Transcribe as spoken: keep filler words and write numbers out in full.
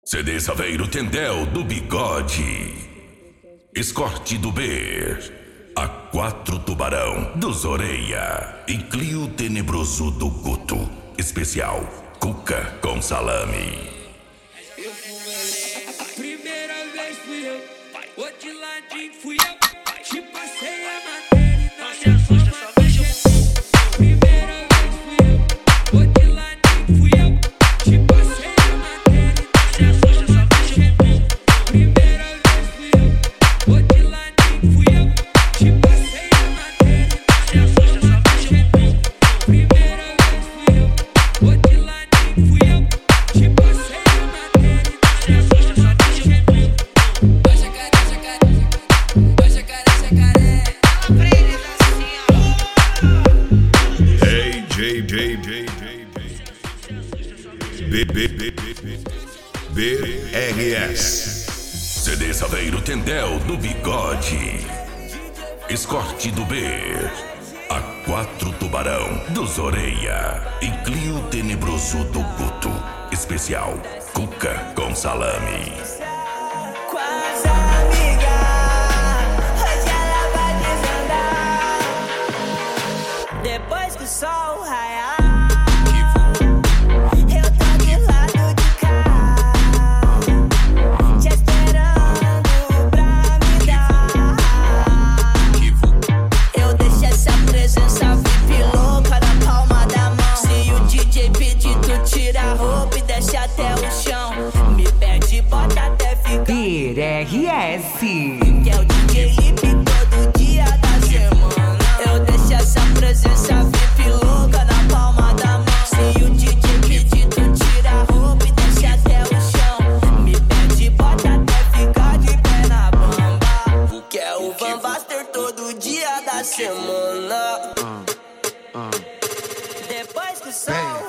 C D Saveiro Tendel do Bigode, Escorte do B, A quatro Tubarão dos Oreia e Clio Tenebroso do Guto. Especial Cuca com Salame. Primeira vez fui eu, o de ladinho fui eu, te passei a matéria e não se assusta, só deixa eu. Primeira vez fui eu, o de ladinho fui eu, te passei a matéria e não se assusta, só deixa eu. Primeira vez fui eu, o de ladinho fui eu, te passei a matéria e não se assusta, só deixa eu. Primeira vez fui eu, o de ladinho fui eu, te passei a matéria e não se assusta, só deixa eu. J, J, J, J, B, B, B, B, R S. C D Saveiro Tendel do Bigode, Escorte do B, A quatro Tubarão dos Oreia e Clio Tenebroso do Guto. Especial Cuca com Salame. Depois que o sol raiar, eu tô do lado de cá, te esperando pra me dar. Eu deixo essa presença V I P louca na palma da mão. Se o D J pedir, tu tira a roupa e desce até o chão. Me pede, bota até ficar B R S, que é o D J Lipe todo dia da semana. Eu deixo essa presença V I P louca na palma da mão. Se o D J pedir, tu tira a roupa e desce até o chão. Me pede, bota até ficar de pé na bamba. Que é o Van Baster todo dia da semana. Depois que o sol